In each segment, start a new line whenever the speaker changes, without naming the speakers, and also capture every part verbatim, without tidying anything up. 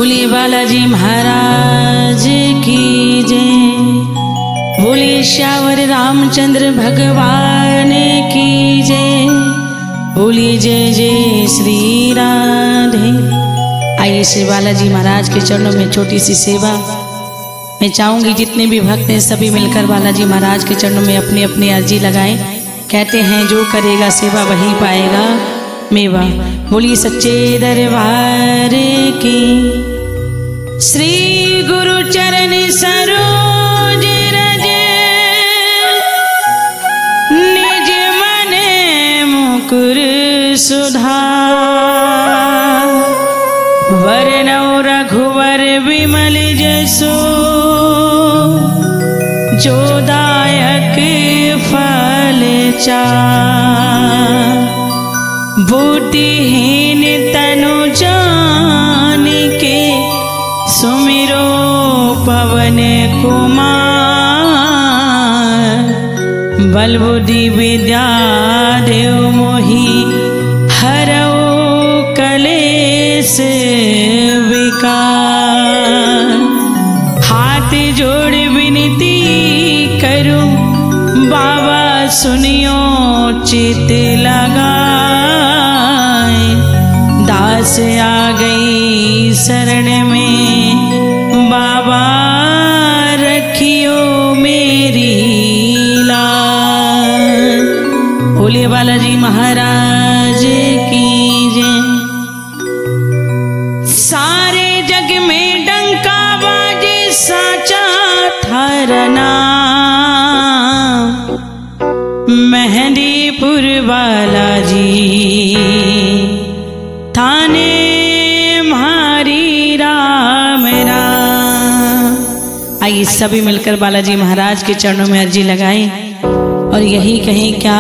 बोलिए बालाजी महाराज की जय। बोलिए श्यावर रामचंद्र भगवान की जय। बोलिए जय जय श्री राधे। आइए श्री बालाजी महाराज के चरणों में छोटी सी सेवा। मैं चाहूंगी जितने भी भक्त हैं सभी मिलकर बालाजी महाराज के चरणों में अपनी अपनी अर्जी लगाएं। कहते हैं जो करेगा सेवा वही पाएगा मेवा। बोलिए सच्चे दरबार की। श्री गुरु चरण सरोज रज निज मन मुकुर सुधार। वरनौ रघुवर विमल जसो जो दायक फल चार। बुद्धिहीन तनु जान के सुमिरो पवन कुमार। बल बुद्धि विद्या देव मोहि हरौ कलेश विकार। हाथ जोड़ विनती करूं बाबा सुनियो चित लगाए। दास आ गई शरण में बाबा रखियो मेरी लाज। बोलिए बालाजी महाराज की जय। सारे जग में डंका बाजे साचा थारा नाम। मेहंदीपुर बालाजी थाने मारी राम राम। आइए सभी मिलकर बालाजी महाराज के चरणों में अर्जी लगाएं और यही कहें क्या।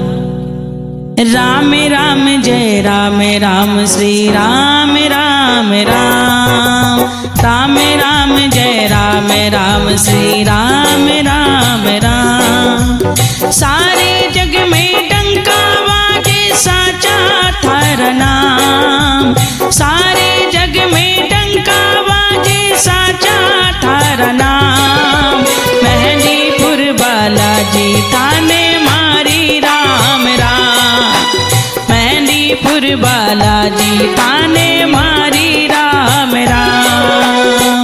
राम राम जय राम राम श्री राम राम राम। राम राम जय राम राम श्री राम राम राम। सारे जग में डंका बाजे साचा थारा नाम। सारे जग में डंका बाजे साचा थारा नाम। मेहंदीपुर बालाजी ताने मारी राम राम। मेहंदीपुर बालाजी ताने मारी राम राम।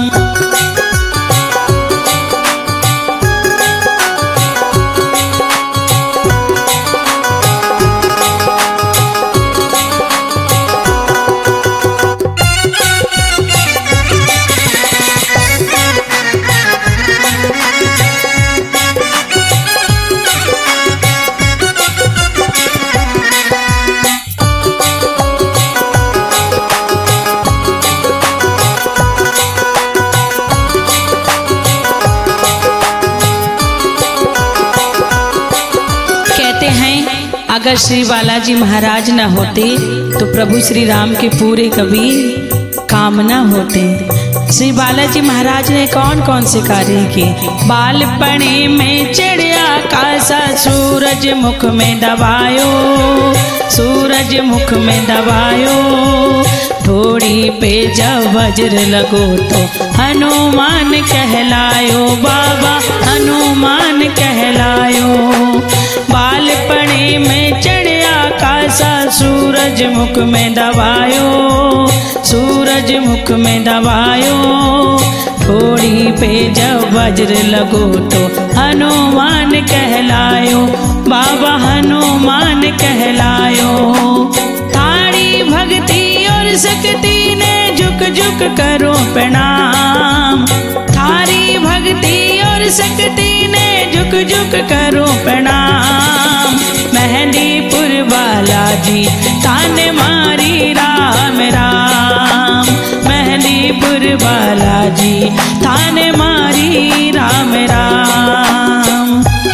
अगर श्री बालाजी महाराज न होते तो प्रभु श्री राम के पूरे कभी काम न होते। श्री बालाजी महाराज ने कौन कौन से कार्य किए। बालपणे में चढ़िया कासा सूरज मुख में दबायो। सूरज मुख में दबायो। थोड़ी पे जब वज्र लगो तो हनुमान कहलायो। बाबा हनुमान कहलायो। बालपणे में चढ़िया कासा सूरज मुख में दबायो। सूरज मुख में दबायो। थोड़ी पे जब वज्र लगो तो हनुमान कहलायो। बाबा हनुमान कहलायो। थारी भक्ति और शक्ति ने झुक झुक करो प्रणाम। थारी भक्ति और शक्ति ने झुक झुक करो प्रणाम। मेहंदीपुर बालाजी ताने मारी राम राम। मेहंदीपुर बालाजी ताने मारी राम राम।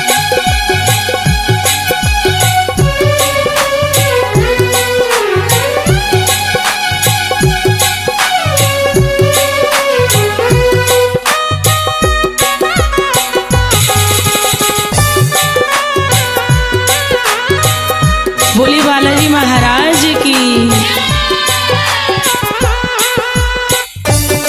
बोली बालाजी महाराज की।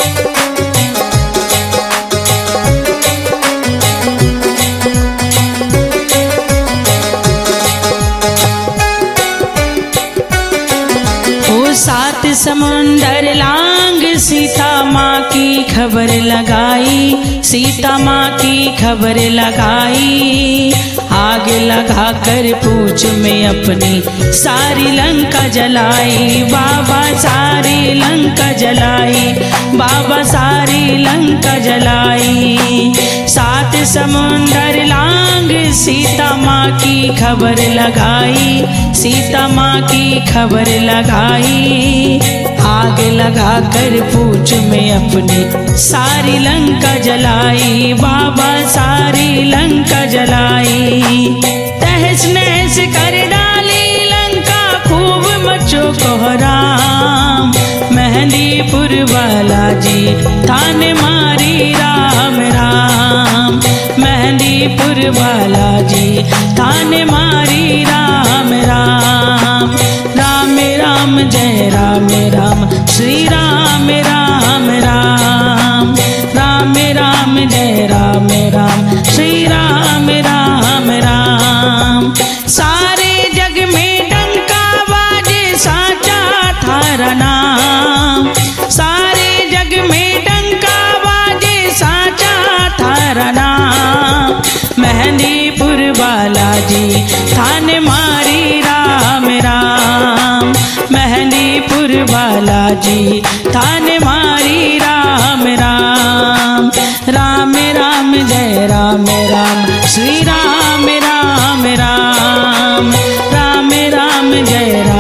खबर लगाई, सीता माँ की खबर लगाई। आग लगा कर पूछ में अपनी सारी लंका जलाई, बाबा सारी लंका जलाई, बाबा सारी लंका जलाई। सात समुंदर लांग सीता माँ की खबर लगाई, सीता माँ की खबर लगाई। आग लगा कर पूछ में अपनी सारी लंका जलाई, बाबा सारी लंका जलाई। तहस नहस कर डाली लंका, खूब मचो कोहराम। मेहंदीपुर वाला जी थान मारी राम राम, मेहंदीपुर वाला जी थान मारी राम राम। राम राम जय राम राम, श्री राम राम राम। राम राम जय राम राम, श्री राम राम राम। सारे जग में डंका बाजे साचा थारा नाम, सारे जग में डंका बाजे साचा थारा नाम। मेहंदीपुर वाला जी थान मारी राम राम, मेहंदीपुर वाला जी थान मारी राम राम। राम राम जय राम राम, श्री राम राम राम। राम राम जय राम।